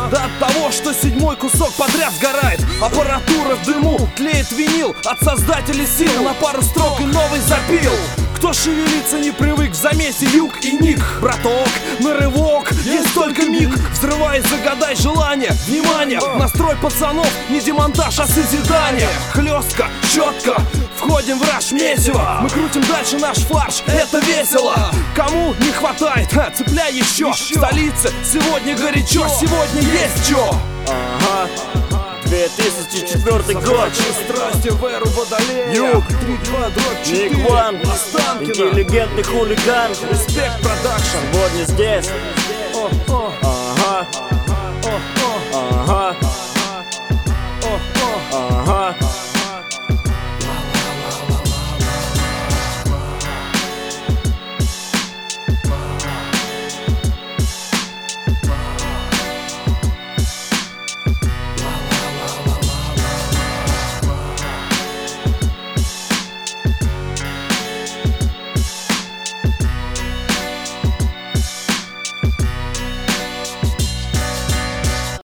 Да от того, что седьмой кусок подряд сгорает. Аппаратура в дыму, тлеет винил от создателей сил. На пару строк и новый запил. Кто шевелиться не привык, в замесе юг и ник. Браток, на рывок, есть только миг. Взрывай, загадай желание, внимание. Настрой пацанов, не демонтаж, а созидание. Хлестко, четко, входим в раж месиво. Мы крутим дальше наш фарш, это весело. Кому не хватает, цепляй еще. В столице сегодня горячо, сегодня есть чё. Ага, 2004 год. Страсти в эру Водолея. Юг, 3-2-4. Ник Ван, Останкино. интеллигентный хулиган. Респект продакшн. Сегодня здесь. О, о. Ага.